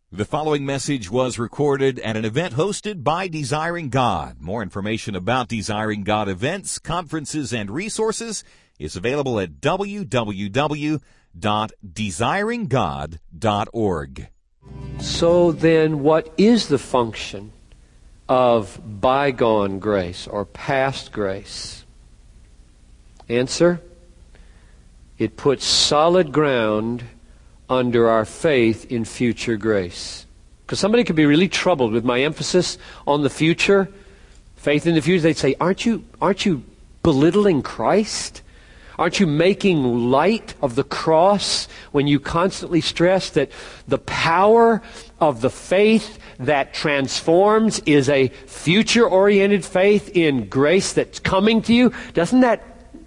The following message was recorded at an event hosted by Desiring God. More information about Desiring God events, conferences, and resources is available at www.desiringgod.org. So then, what is the function of bygone grace or past grace? Answer: it puts solid ground under our faith in future grace. Because somebody could be really troubled with my emphasis on the future, faith in the future. They'd say, aren't you belittling Christ? Aren't you making light of the cross when you constantly stress that the power of the faith that transforms is a future-oriented faith in grace that's coming to you? Doesn't that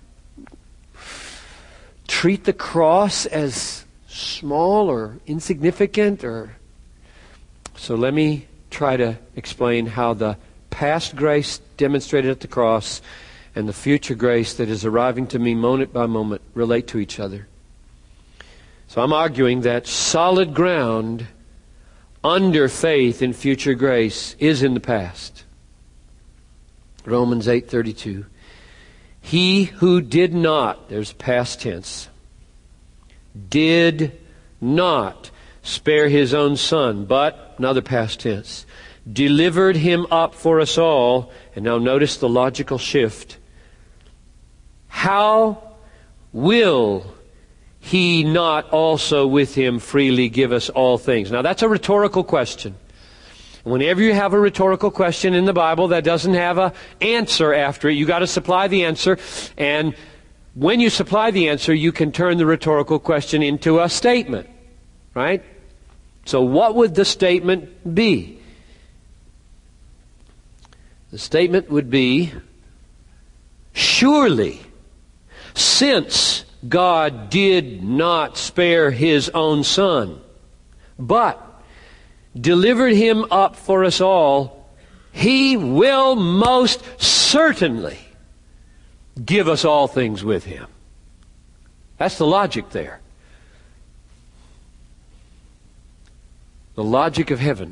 treat the cross as small or insignificant? So let me try to explain how the past grace demonstrated at the cross and the future grace that is arriving to me moment by moment relate to each other. So I'm arguing that solid ground under faith in future grace is in the past. Romans 8:32. He who did not, there's past tense, did not spare his own son, but, another past tense, delivered him up for us all. And now notice the logical shift. How will he not also with him freely give us all things? Now that's a rhetorical question. Whenever you have a rhetorical question in the Bible that doesn't have an answer after it, you got to supply the answer. And when you supply the answer, you can turn the rhetorical question into a statement, right? So what would the statement be? The statement would be, surely, since God did not spare His own Son, but delivered Him up for us all, He will most certainly give us all things with Him. That's the logic there. The logic of heaven.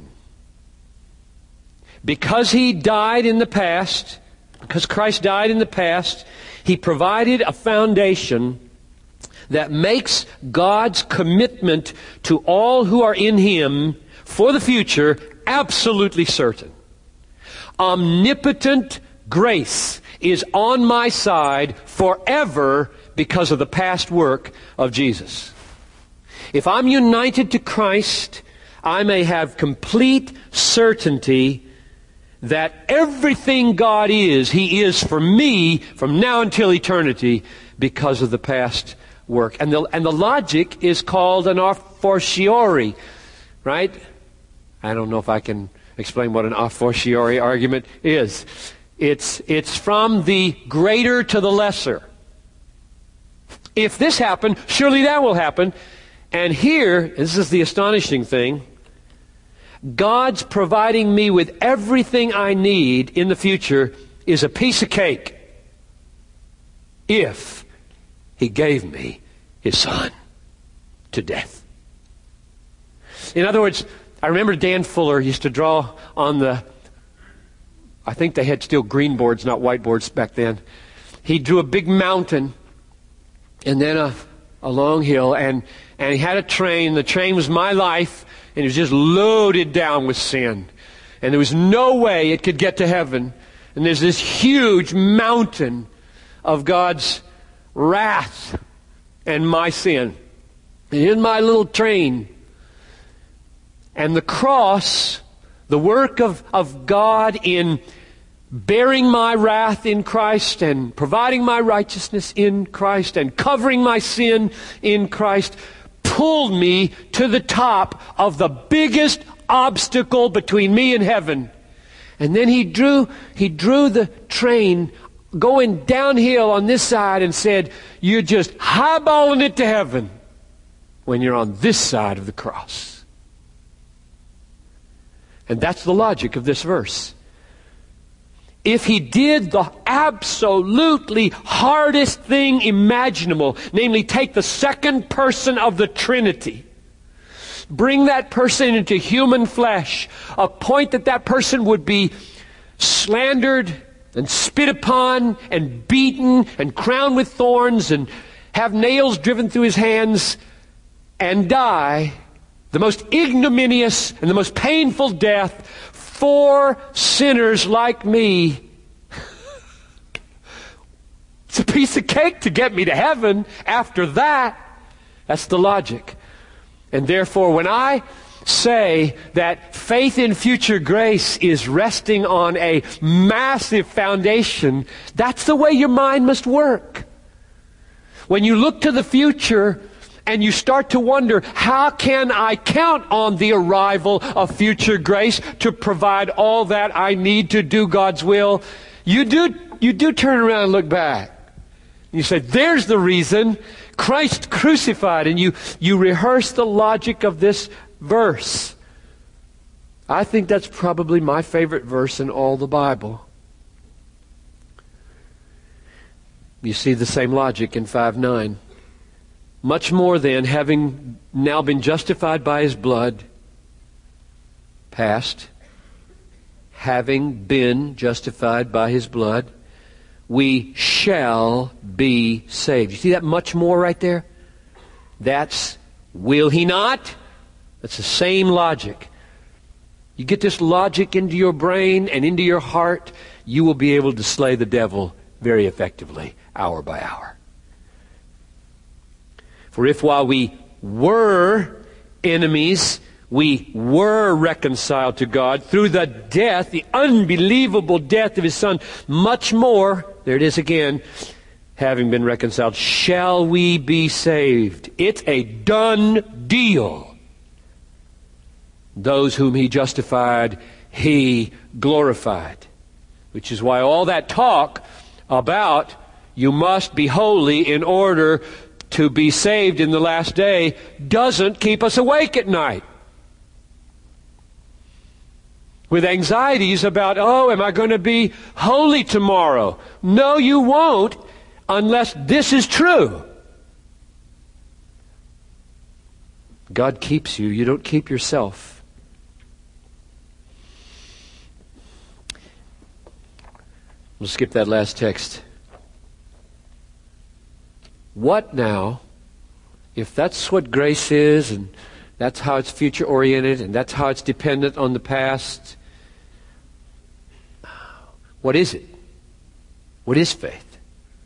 Because He died in the past, because Christ died in the past, He provided a foundation that makes God's commitment to all who are in Him for the future absolutely certain. Omnipotent grace is on my side forever because of the past work of Jesus. If I'm united to Christ, I may have complete certainty that everything God is, He is for me from now until eternity because of the past work. And the logic is called an a fortiori, right? I don't know if I can explain what an a fortiori argument is. It's from the greater to the lesser. If this happened, surely that will happen. And here, this is the astonishing thing, God's providing me with everything I need in the future is a piece of cake if He gave me His Son to death. In other words, I remember Dan Fuller used to draw on I think they had still green boards, not white boards back then. He drew a big mountain and then a long hill, and he had a train. The train was my life, and it was just loaded down with sin. And there was no way it could get to heaven. And there's this huge mountain of God's wrath and my sin. And in my little train. And the cross, the work of God in bearing my wrath in Christ and providing my righteousness in Christ and covering my sin in Christ, pulled me to the top of the biggest obstacle between me and heaven. And then he drew the train going downhill on this side and said, you're just highballing it to heaven when you're on this side of the cross. And that's the logic of this verse. If He did the absolutely hardest thing imaginable, namely take the second person of the Trinity, bring that person into human flesh, a point that that person would be slandered and spit upon and beaten and crowned with thorns and have nails driven through his hands and die the most ignominious and the most painful death for sinners like me. It's a piece of cake to get me to heaven after that. That's the logic. And therefore, when I say that faith in future grace is resting on a massive foundation, that's the way your mind must work. When you look to the future and you start to wonder, how can I count on the arrival of future grace to provide all that I need to do God's will? You do turn around and look back. You say, there's the reason. Christ crucified. And you rehearse the logic of this verse. I think that's probably my favorite verse in all the Bible. You see the same logic in 5:9. Much more then, having now been justified by His blood, past, having been justified by His blood, we shall be saved. You see that much more right there? That's will He not? That's the same logic. You get this logic into your brain and into your heart, you will be able to slay the devil very effectively, hour by hour. For if while we were enemies, we were reconciled to God through the death, the unbelievable death of His Son, much more, there it is again, having been reconciled, shall we be saved. It's a done deal. Those whom He justified, He glorified. Which is why all that talk about you must be holy in order to be saved in the last day doesn't keep us awake at night with anxieties about, oh, am I going to be holy tomorrow? No, you won't unless this is true. God keeps you. You don't keep yourself. We'll skip that last text. What now, if that's what grace is, and that's how it's future-oriented, and that's how it's dependent on the past, what is it? What is faith?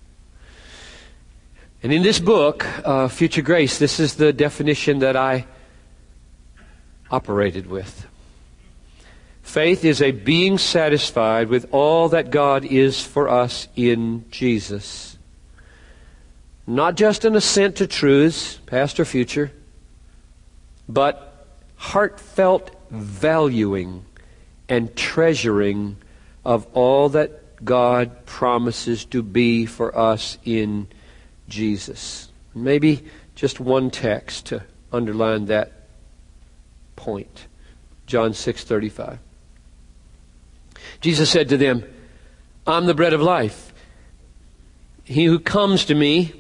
And in this book, Future Grace, this is the definition that I operated with. Faith is a being satisfied with all that God is for us in Jesus. Not just an assent to truths, past or future, but heartfelt valuing and treasuring of all that God promises to be for us in Jesus. Maybe just one text to underline that point. John 6:35. Jesus said to them, I'm the bread of life. He who comes to me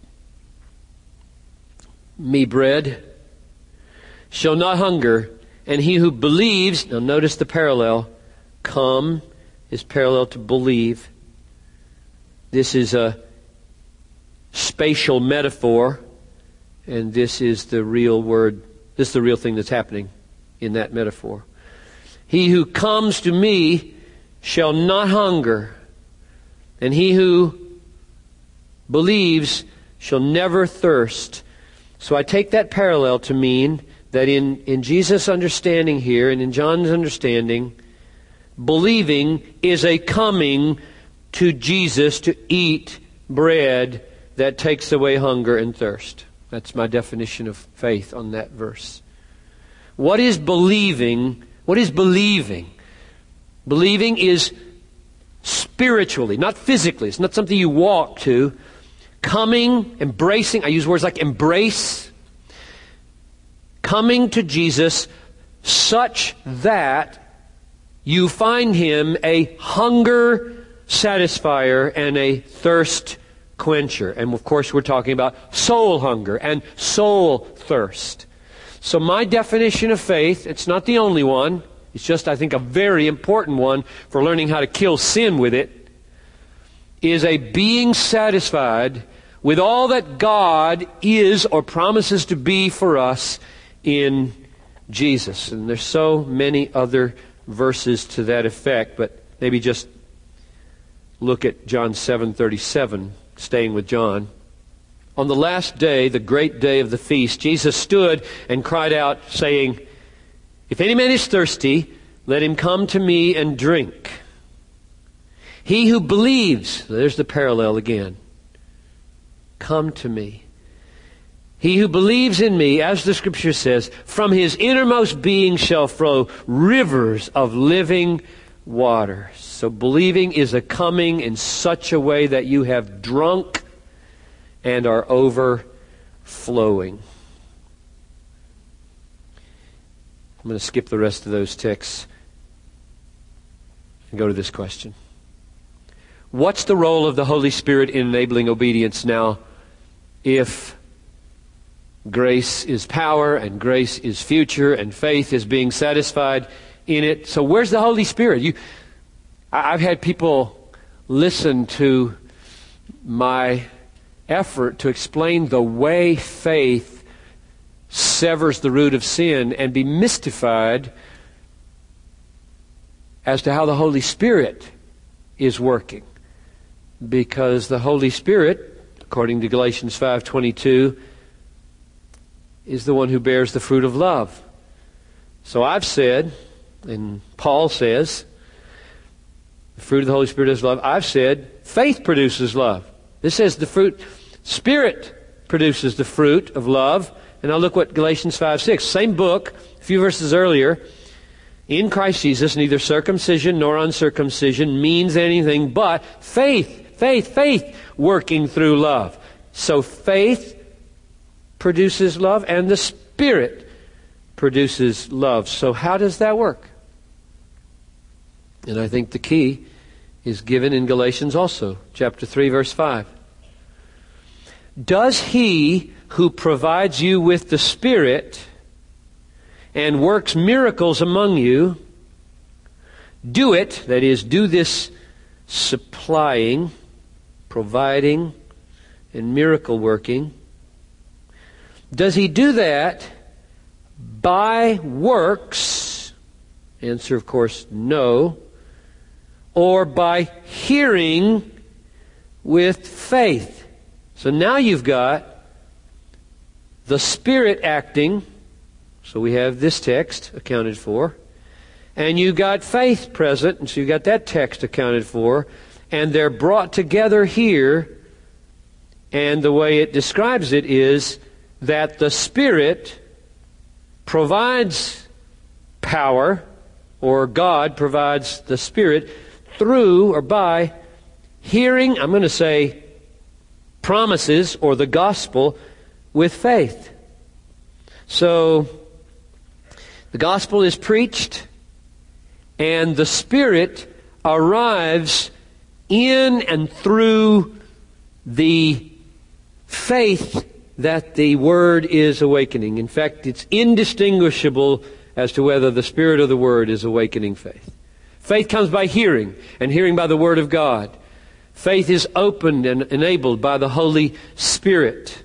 bread, shall not hunger, and he who believes, now notice the parallel, come is parallel to believe. This is a spatial metaphor, and this is the real word, this is the real thing that's happening in that metaphor. He who comes to me shall not hunger, and he who believes shall never thirst. So I take that parallel to mean that in Jesus' understanding here, and in John's understanding, believing is a coming to Jesus to eat bread that takes away hunger and thirst. That's my definition of faith on that verse. What is believing? What is believing? Believing is spiritually, not physically. It's not something you walk to. Coming, embracing, I use words like embrace. Coming to Jesus such that you find Him a hunger satisfier and a thirst quencher. And of course we're talking about soul hunger and soul thirst. So my definition of faith, it's not the only one. It's just, I think, a very important one for learning how to kill sin with it, is a being satisfied with all that God is or promises to be for us in Jesus. And there's so many other verses to that effect, but maybe just look at John 7:37, staying with John. On the last day, the great day of the feast, Jesus stood and cried out, saying, "If any man is thirsty, let him come to me and drink. He who believes," there's the parallel again, "come to me. He who believes in me," as the Scripture says, "from his innermost being shall flow rivers of living water." So believing is a coming in such a way that you have drunk and are overflowing. I'm going to skip the rest of those texts and go to this question. What's the role of the Holy Spirit in enabling obedience now if grace is power and grace is future and faith is being satisfied in it? So where's the Holy Spirit? I've had people listen to my effort to explain the way faith severs the root of sin and be mystified as to how the Holy Spirit is working. Because the Holy Spirit, according to Galatians 5:22, is the one who bears the fruit of love. So I've said, and Paul says, the fruit of the Holy Spirit is love. I've said, faith produces love. This says the fruit, Spirit produces the fruit of love. And now look what Galatians 5:6, same book, a few verses earlier. In Christ Jesus, neither circumcision nor uncircumcision means anything but faith working through love. So faith produces love and the Spirit produces love. So how does that work? And I think the key is given in Galatians also, chapter 3, verse 5. Does he who provides you with the Spirit and works miracles among you do it, that is, do this supplying, providing, and miracle working, does he do that by works? Answer, of course, no. Or by hearing with faith. So now you've got the Spirit acting. So we have this text accounted for. And you've got faith present, and so you've got that text accounted for. And they're brought together here. And the way it describes it is that the Spirit provides power, or God provides the Spirit through or by hearing, I'm going to say, promises or the gospel with faith. So the gospel is preached and the Spirit arrives in and through the faith that the Word is awakening. In fact, it's indistinguishable as to whether the Spirit or the Word is awakening faith. Faith comes by hearing, and hearing by the Word of God. Faith is opened and enabled by the Holy Spirit.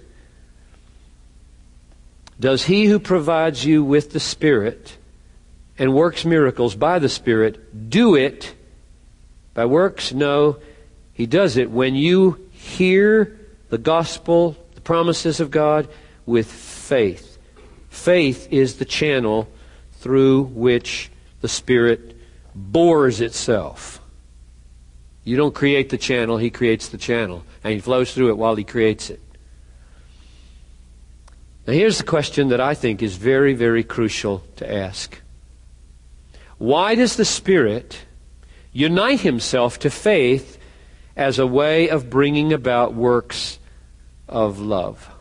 Does he who provides you with the Spirit and works miracles by the Spirit do it by works? No, he does it when you hear the gospel, the promises of God, with faith. Faith is the channel through which the Spirit bores itself. You don't create the channel, he creates the channel, and he flows through it while he creates it. Now here's the question that I think is very, very crucial to ask. Why does the Spirit unite himself to faith as a way of bringing about works of love?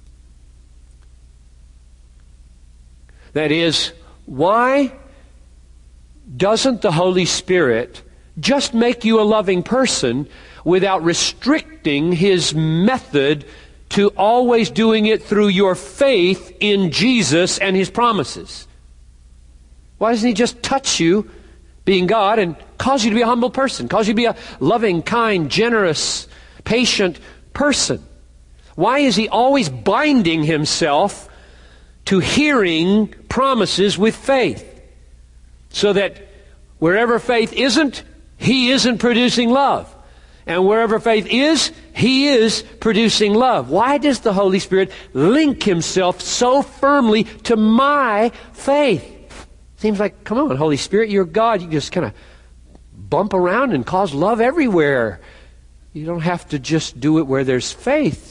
That is, why doesn't the Holy Spirit just make you a loving person without restricting his method to always doing it through your faith in Jesus and His promises. Why doesn't He just touch you, being God, and cause you to be a humble person, cause you to be a loving, kind, generous, patient person? Why is He always binding Himself to hearing promises with faith? So that wherever faith isn't, He isn't producing love. And wherever faith is, He is producing love. Why does the Holy Spirit link Himself so firmly to my faith? Seems like, come on, Holy Spirit, you're God. You just kind of bump around and cause love everywhere. You don't have to just do it where there's faith.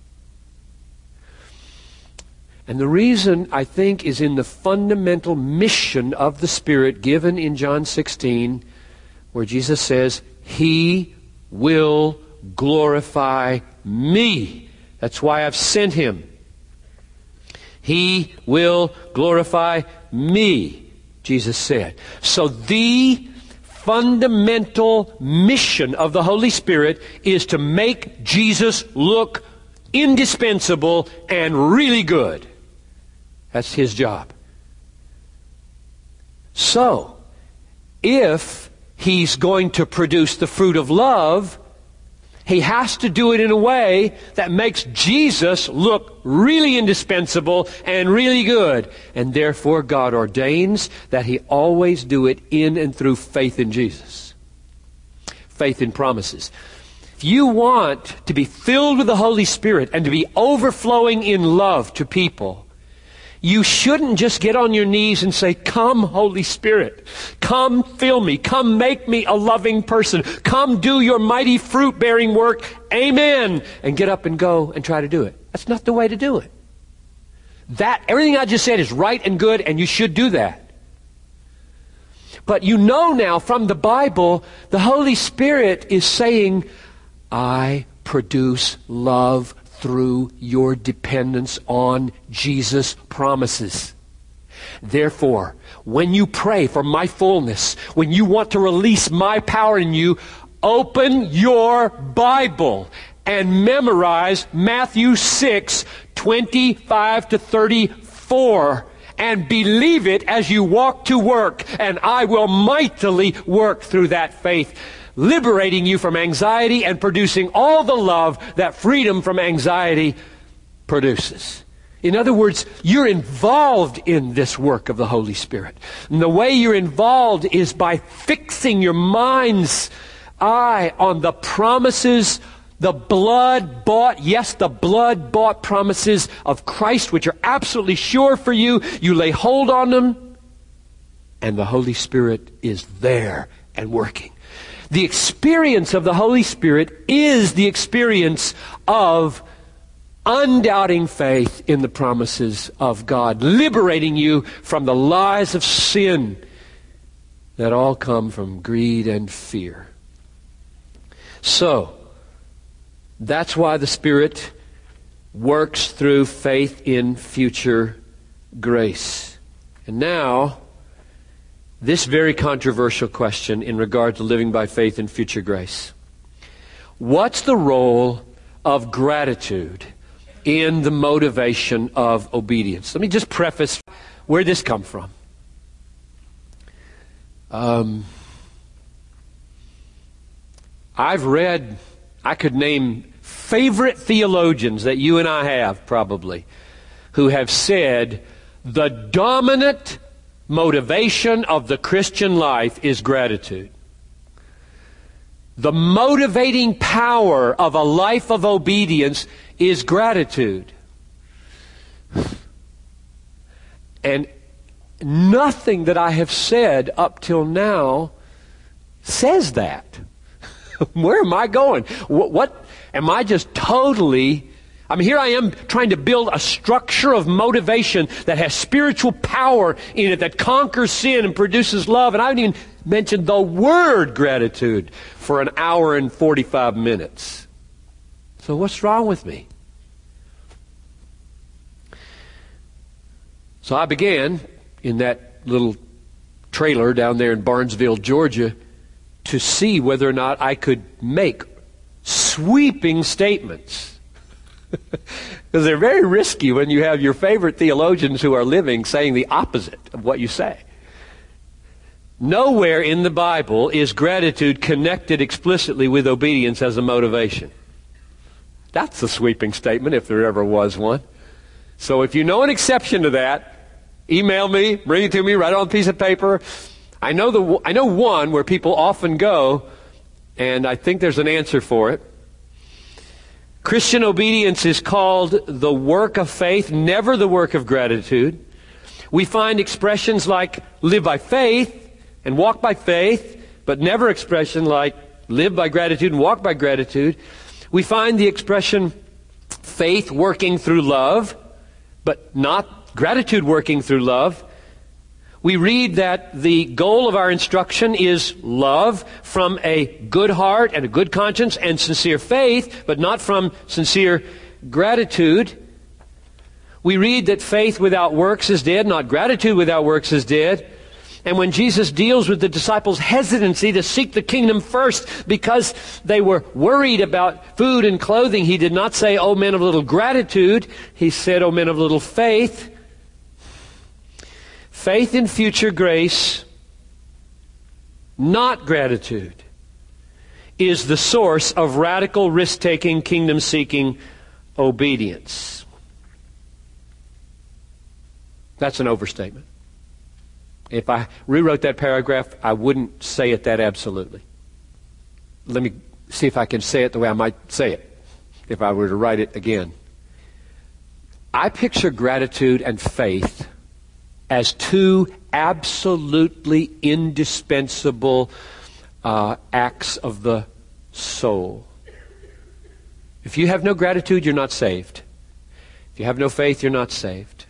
And the reason, I think, is in the fundamental mission of the Spirit given in John 16, where Jesus says, He will glorify me. That's why I've sent Him. He will glorify me, Jesus said. So the fundamental mission of the Holy Spirit is to make Jesus look indispensable and really good. That's His job. So, if He's going to produce the fruit of love, He has to do it in a way that makes Jesus look really indispensable and really good. And therefore, God ordains that He always do it in and through faith in Jesus. Faith in promises. If you want to be filled with the Holy Spirit and to be overflowing in love to people, you shouldn't just get on your knees and say, come, Holy Spirit, come fill me, come make me a loving person, come do your mighty fruit-bearing work, amen, and get up and go and try to do it. That's not the way to do it. Everything I just said is right and good, and you should do that. But you know now from the Bible, the Holy Spirit is saying, I produce love through your dependence on Jesus' promises. Therefore, when you pray for my fullness, when you want to release my power in you, open your Bible and memorize Matthew 6:25 to 34, and believe it as you walk to work, and I will mightily work through that faith, liberating you from anxiety and producing all the love that freedom from anxiety produces. In other words, you're involved in this work of the Holy Spirit. And the way you're involved is by fixing your mind's eye on the promises, the blood-bought, yes, the blood-bought promises of Christ, which are absolutely sure for you. You lay hold on them, and the Holy Spirit is there and working. The experience of the Holy Spirit is the experience of undoubting faith in the promises of God, liberating you from the lies of sin that all come from greed and fear. So, that's why the Spirit works through faith in future grace. And now, this very controversial question in regard to living by faith in future grace. What's the role of gratitude in the motivation of obedience? Let me just preface where this come from. I could name favorite theologians that you and I have probably, who have said the dominant motivation of the Christian life is gratitude. The motivating power of a life of obedience is gratitude. And nothing that I have said up till now says that. Where am I going? What am I just totally... here I am trying to build a structure of motivation that has spiritual power in it, that conquers sin and produces love. And I haven't even mentioned the word gratitude for an hour and 45 minutes. So what's wrong with me? So I began in that little trailer down there in Barnesville, Georgia, to see whether or not I could make sweeping statements Because they're very risky when you have your favorite theologians who are living saying the opposite of what you say. Nowhere in the Bible is gratitude connected explicitly with obedience as a motivation. That's a sweeping statement if there ever was one. So if you know an exception to that, email me, bring it to me, write it on a piece of paper. I know one where people often go, and I think there's an answer for it. Christian obedience is called the work of faith, never the work of gratitude. We find expressions like live by faith and walk by faith, but never expression like live by gratitude and walk by gratitude. We find the expression faith working through love, but not gratitude working through love. We read that the goal of our instruction is love from a good heart and a good conscience and sincere faith, but not from sincere gratitude. We read that faith without works is dead, not gratitude without works is dead. And when Jesus deals with the disciples' hesitancy to seek the kingdom first because they were worried about food and clothing, he did not say, "Oh, men of little gratitude." He said, "Oh, men of little faith." Faith in future grace, not gratitude, is the source of radical risk-taking, kingdom-seeking obedience. That's an overstatement. If I rewrote that paragraph, I wouldn't say it that absolutely. Let me see if I can say it the way I might say it if I were to write it again. I picture gratitude and faith as two absolutely indispensable acts of the soul. If you have no gratitude, you're not saved. If you have no faith, you're not saved.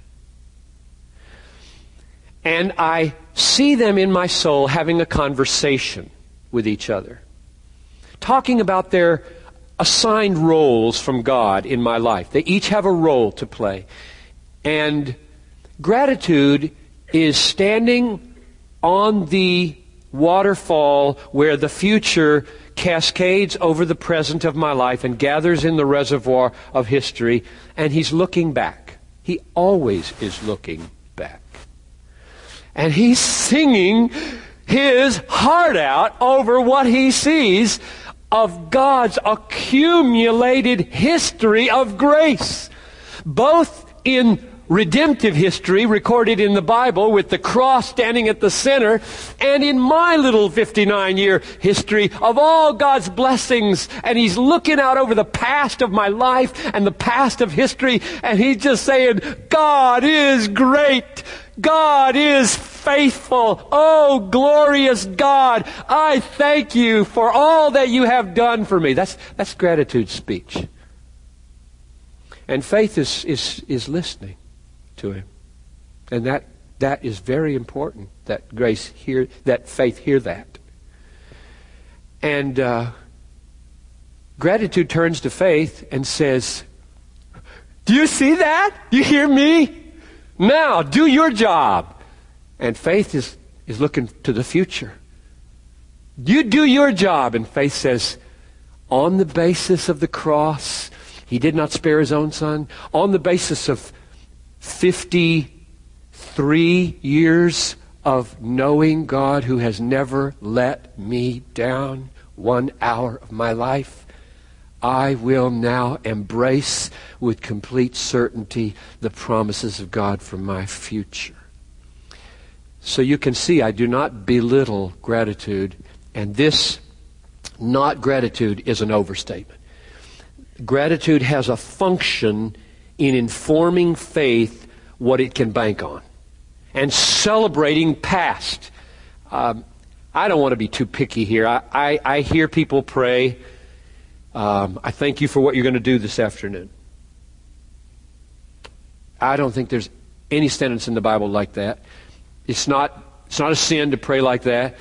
And I see them in my soul having a conversation with each other, talking about their assigned roles from God in my life. They each have a role to play. And gratitude is standing on the waterfall where the future cascades over the present of my life and gathers in the reservoir of history, and he's looking back. He always is looking back. And he's singing his heart out over what he sees of God's accumulated history of grace, both in redemptive history recorded in the Bible with the cross standing at the center, and in my little 59-year history of all God's blessings. And he's looking out over the past of my life and the past of history, and he's just saying, God is great. God is faithful. Oh, glorious God, I thank you for all that you have done for me. That's gratitude speech. And faith is listening to him. And that is very important, that faith hear that. And gratitude turns to faith and says, do you see that? You hear me? Now, do your job. And faith is looking to the future. You do your job. And faith says, on the basis of the cross, he did not spare his own son. On the basis of 53 years of knowing God who has never let me down 1 hour of my life, I will now embrace with complete certainty the promises of God for my future. So you can see I do not belittle gratitude, and this not gratitude is an overstatement. Gratitude has a function in informing faith what it can bank on and celebrating past. I don't want to be too picky here. I hear people pray, I thank you for what you're going to do this afternoon. I don't think there's any sentence in the Bible like that. It's not a sin to pray like that.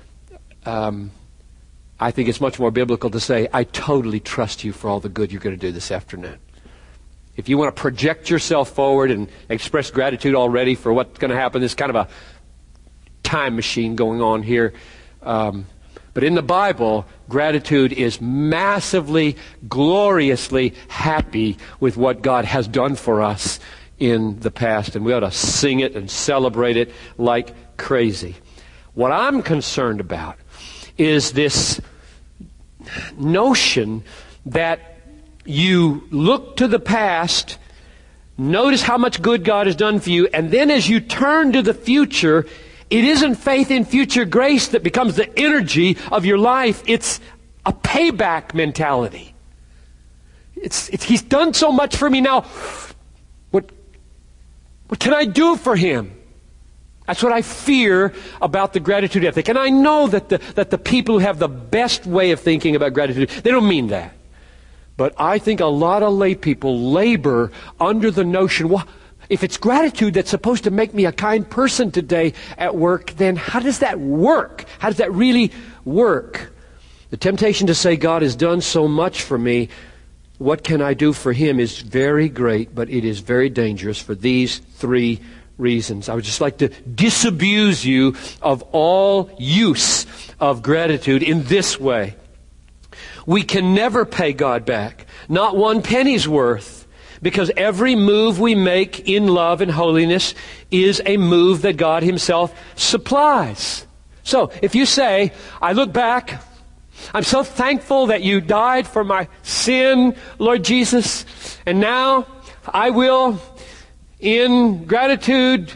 I think it's much more biblical to say, I totally trust you for all the good you're going to do this afternoon. If you want to project yourself forward and express gratitude already for what's going to happen, there's kind of a time machine going on here. But in the Bible, gratitude is massively, gloriously happy with what God has done for us in the past. And we ought to sing it and celebrate it like crazy. What I'm concerned about is this notion that you look to the past, notice how much good God has done for you, and then as you turn to the future, it isn't faith in future grace that becomes the energy of your life. It's a payback mentality. He's done so much for me now. What can I do for Him? That's what I fear about the gratitude ethic. And I know that the people who have the best way of thinking about gratitude, they don't mean that. But I think a lot of lay people labor under the notion, well, if it's gratitude that's supposed to make me a kind person today at work, then how does that work? How does that really work? The temptation to say, God has done so much for me, what can I do for Him, is very great, but it is very dangerous for these three reasons. I would just like to disabuse you of all use of gratitude in this way. We can never pay God back, not one penny's worth, because every move we make in love and holiness is a move that God Himself supplies. So, if you say, I look back, I'm so thankful that You died for my sin, Lord Jesus, and now I will, in gratitude,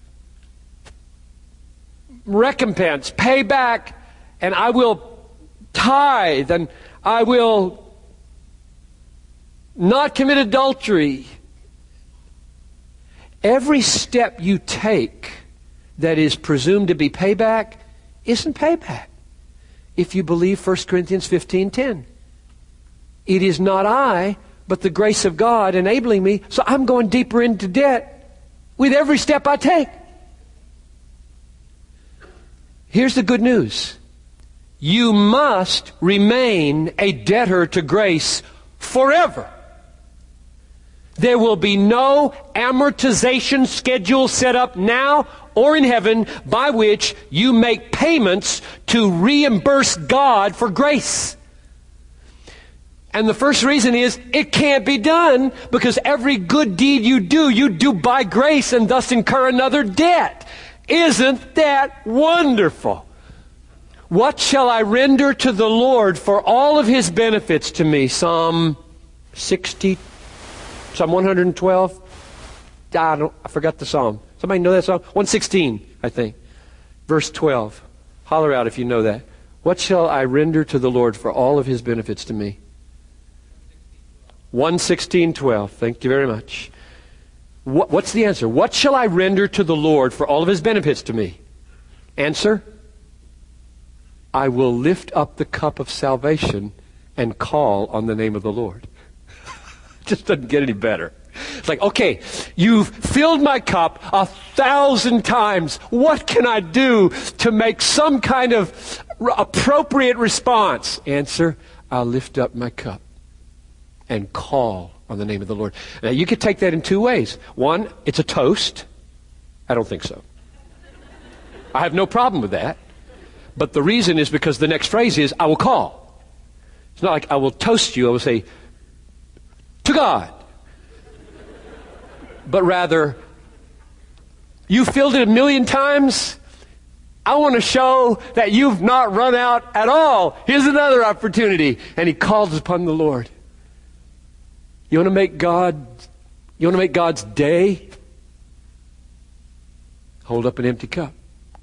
recompense, pay back, and I will tithe, and I will not commit adultery. Every step you take that is presumed to be payback isn't payback. If you believe 1 Corinthians 15:10. It is not I, but the grace of God enabling me, so I'm going deeper into debt with every step I take. Here's the good news. You must remain a debtor to grace forever. There will be no amortization schedule set up now or in heaven by which you make payments to reimburse God for grace. And the first reason is it can't be done because every good deed you do by grace and thus incur another debt. Isn't that wonderful? What shall I render to the Lord for all of His benefits to me? Psalm 60, Psalm 112. I forgot the psalm. Somebody know that psalm? 116, I think. Verse 12. Holler out if you know that. What shall I render to the Lord for all of His benefits to me? 116:12. Thank you very much. What's the answer? What shall I render to the Lord for all of His benefits to me? Answer? I will lift up the cup of salvation and call on the name of the Lord. Just doesn't get any better. It's like, okay, you've filled my cup 1,000 times. What can I do to make some kind of appropriate response? Answer, I'll lift up my cup and call on the name of the Lord. Now, you could take that in two ways. One, it's a toast. I don't think so. I have no problem with that. But the reason is because the next phrase is, I will call. It's not like I will toast you. I will say, to God. But rather, you filled it 1,000,000 times. I want to show that you've not run out at all. Here's another opportunity. And he calls upon the Lord. You want to make God's day? Hold up an empty cup.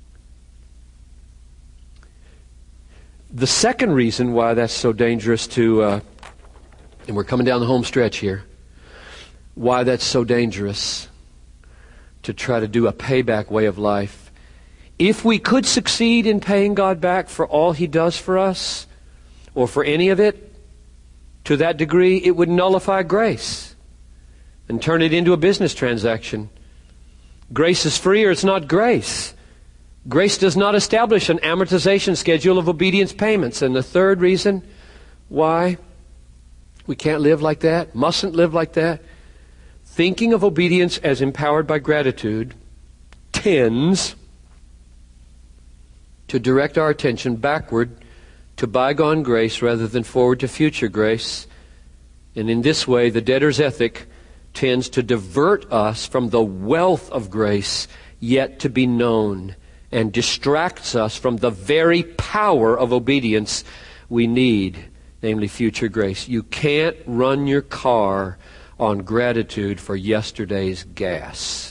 The second reason why that's so dangerous to, and we're coming down the home stretch here, why that's so dangerous to try to do a payback way of life. If we could succeed in paying God back for all He does for us, or for any of it, to that degree, it would nullify grace and turn it into a business transaction. Grace is free or it's not grace. Grace does not establish an amortization schedule of obedience payments. And the third reason why we can't live like that, mustn't live like that, thinking of obedience as empowered by gratitude tends to direct our attention backward to bygone grace rather than forward to future grace. And in this way, the debtor's ethic tends to divert us from the wealth of grace yet to be known, and distracts us from the very power of obedience we need, namely future grace. You can't run your car on gratitude for yesterday's gas.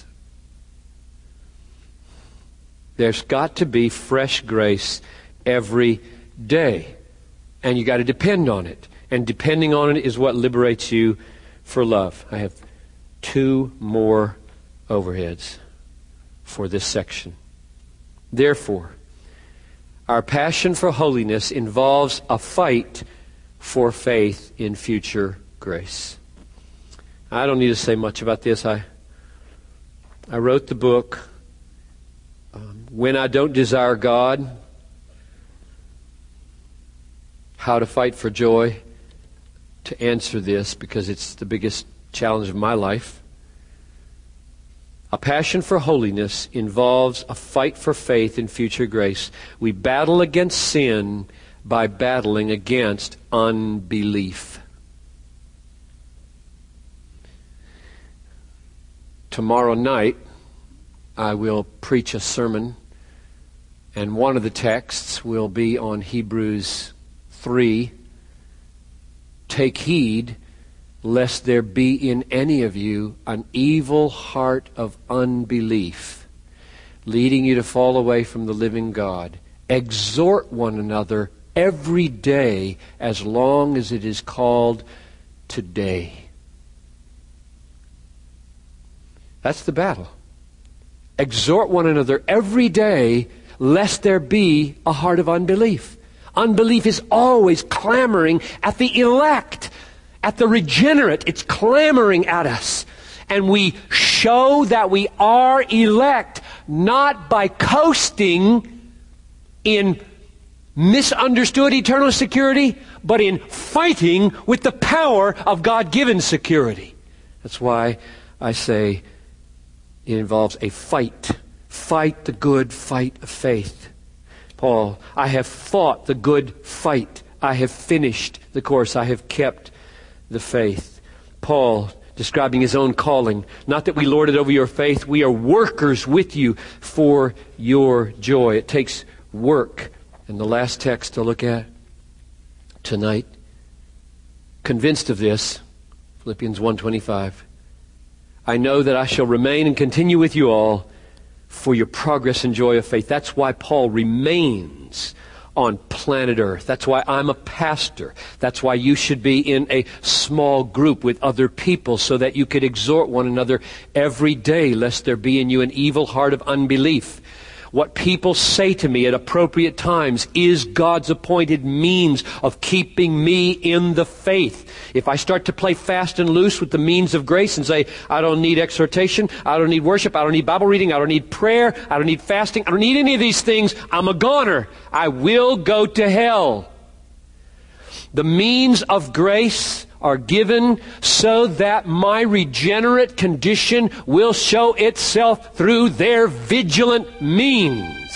There's got to be fresh grace every day, and you got to depend on it. And depending on it is what liberates you for love. I have 2 more overheads for this section. Therefore, our passion for holiness involves a fight for faith in future grace. I don't need to say much about this. I wrote the book, When I Don't Desire God, How to Fight for Joy, to answer this because it's the biggest challenge of my life. A passion for holiness involves a fight for faith in future grace. We battle against sin by battling against unbelief. Tomorrow night, I will preach a sermon, and one of the texts will be on Hebrews 3. Take heed lest there be in any of you an evil heart of unbelief, leading you to fall away from the living God. Exhort one another every day as long as it is called today. That's the battle. Exhort one another every day lest there be a heart of unbelief. Unbelief is always clamoring at the elect, at the regenerate. It's clamoring at us. And we show that we are elect not by coasting in misunderstood eternal security, but in fighting with the power of God-given security. That's why I say it involves a fight. Fight the good fight of faith. Paul, I have fought the good fight. I have finished the course. I have kept the faith. Paul, describing his own calling, not that we lord it over your faith, we are workers with you for your joy. It takes work. And the last text to look at tonight, convinced of this, Philippians 1:25. I know that I shall remain and continue with you all for your progress and joy of faith. That's why Paul remains on planet Earth. That's why I'm a pastor. That's why you should be in a small group with other people so that you could exhort one another every day, lest there be in you an evil heart of unbelief. What people say to me at appropriate times is God's appointed means of keeping me in the faith. If I start to play fast and loose with the means of grace and say, I don't need exhortation, I don't need worship, I don't need Bible reading, I don't need prayer, I don't need fasting, I don't need any of these things, I'm a goner. I will go to hell. The means of grace are given so that my regenerate condition will show itself through their vigilant means.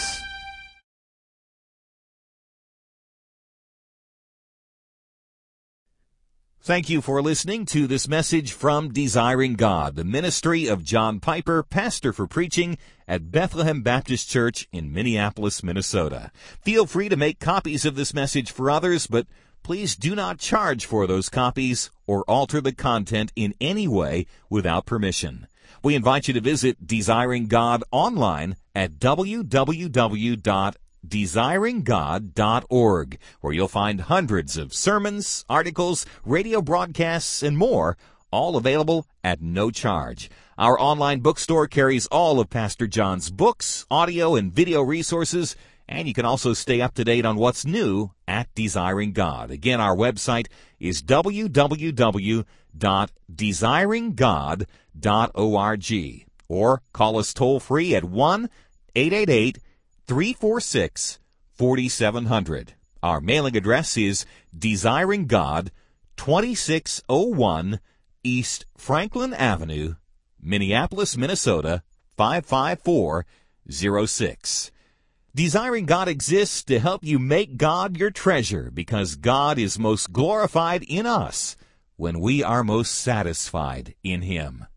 Thank you for listening to this message from Desiring God, the ministry of John Piper, pastor for preaching at Bethlehem Baptist Church in Minneapolis, Minnesota. Feel free to make copies of this message for others, but please do not charge for those copies or alter the content in any way without permission. We invite you to visit Desiring God online at www.desiringgod.org, where you'll find hundreds of sermons, articles, radio broadcasts, and more, all available at no charge. Our online bookstore carries all of Pastor John's books, audio, and video resources, and you can also stay up to date on what's new at Desiring God. Again, our website is www.desiringgod.org, or call us toll-free at 1-888-346-4700. Our mailing address is Desiring God, 2601 East Franklin Avenue, Minneapolis, Minnesota, 55406. Desiring God exists to help you make God your treasure, because God is most glorified in us when we are most satisfied in Him.